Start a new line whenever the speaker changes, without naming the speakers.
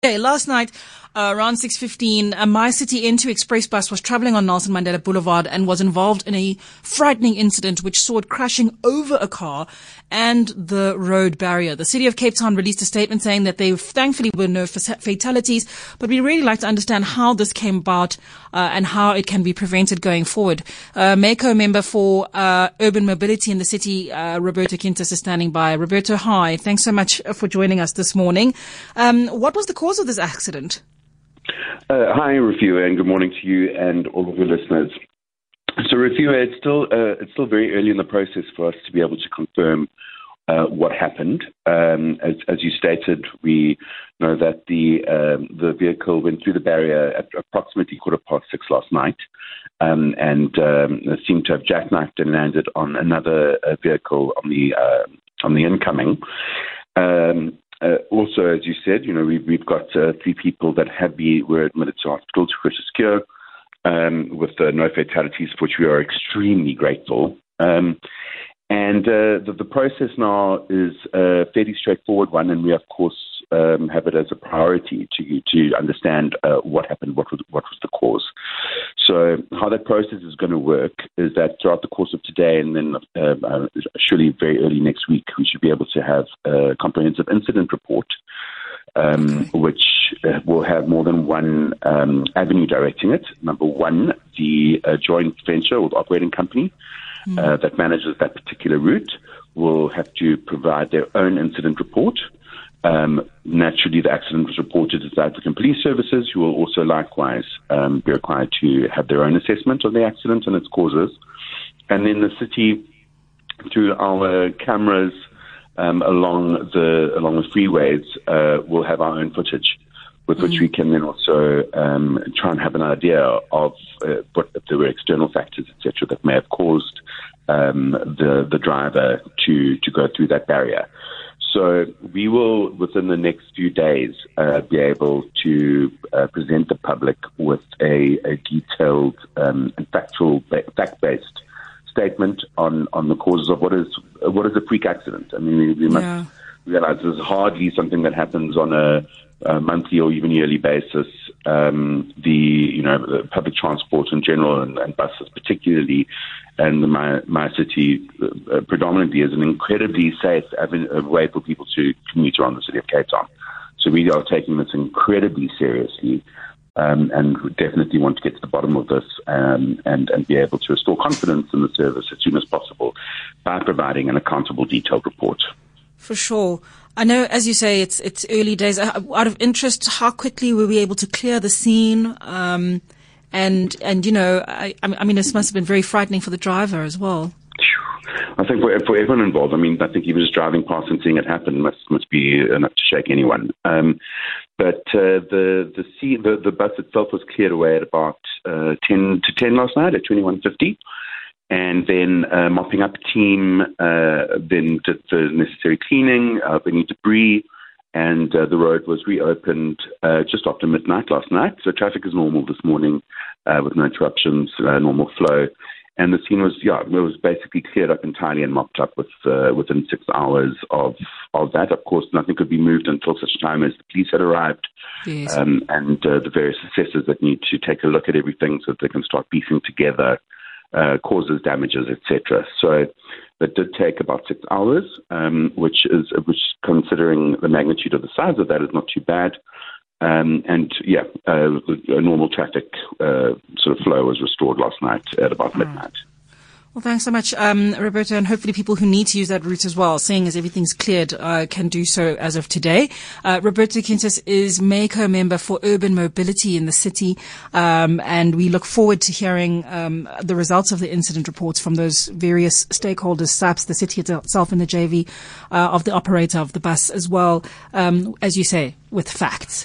Okay, last night, around 6:15, a MyCiti N2 Express bus was traveling on Nelson Mandela Boulevard and was involved in a frightening incident which saw it crashing over a car and the road barrier. The City of Cape Town released a statement saying that there thankfully were no fatalities, but we'd really like to understand how this came about and how it can be prevented going forward. MACO member for urban mobility in the city, Roberto Quintas, is standing by. Roberto, hi. Thanks so much for joining us this morning. What was the cause of this accident?
Hi, Rafua, and good morning to you and all of your listeners. So, Rafua, it's still very early in the process for us to be able to confirm what happened. As you stated, we know that the vehicle went through the barrier at approximately 6:15 last night, and seemed to have jackknifed and landed on another vehicle on the incoming. Also, as you said, we've got 3 people that were admitted to hospital to critical care, with no fatalities, for which we are extremely grateful. And the process now is a fairly straightforward one, and we, of course, have it as a priority to understand what happened, what was the cause. So how that process is going to work is that throughout the course of today and then surely very early next week, we should be able to have a comprehensive incident report, which will have more than one avenue directing it. Number one, the joint venture or the operating company that manages that particular route will have to provide their own incident report. Naturally, the accident was reported to the South African Police Services, who will also likewise be required to have their own assessment of the accident and its causes. And then the city, through our cameras along the freeways, will have our own footage, with which we can then also try and have an idea of what if there were external factors, etc., that may have caused the driver to go through that barrier. So we will, within the next few days, be able to present the public with a detailed and fact-based statement on the causes of what is a freak accident. I mean, we must realize this is hardly something that happens on a monthly or even yearly basis. The public transport in general and buses particularly, and the MyCiti predominantly, is an incredibly safe way for people to commute around the city of Cape Town. So we are taking this incredibly seriously, and we definitely want to get to the bottom of this and be able to restore confidence in the service as soon as possible by providing an accountable, detailed report.
For sure. I know, as you say, it's early days. Out of interest, how quickly were we able to clear the scene? I mean, this must have been very frightening for the driver as well.
I think for everyone involved, I think even just driving past and seeing it happen must be enough to shake anyone. But the bus itself was cleared away at about 10 to 10 last night at 21:50. And then mopping up team then did the necessary cleaning of any debris, and the road was reopened just after midnight last night. So traffic is normal this morning with no interruptions, normal flow. And the scene was basically cleared up entirely and mopped up within 6 hours of that. Of course, nothing could be moved until such time as the police had arrived,
yes.
And the various assessors that need to take a look at everything so that they can start piecing together causes, damages, etc. So that did take about 6 hours, which considering the magnitude of the size of that is not too bad. A normal traffic sort of flow was restored last night at about midnight.
Well, thanks so much, Roberto, and hopefully people who need to use that route as well, seeing as everything's cleared, can do so as of today. Roberto Quintas is MACO member for urban mobility in the city, and we look forward to hearing the results of the incident reports from those various stakeholders, SAPS, the city itself, and the JV of the operator of the bus as well, as you say, with facts.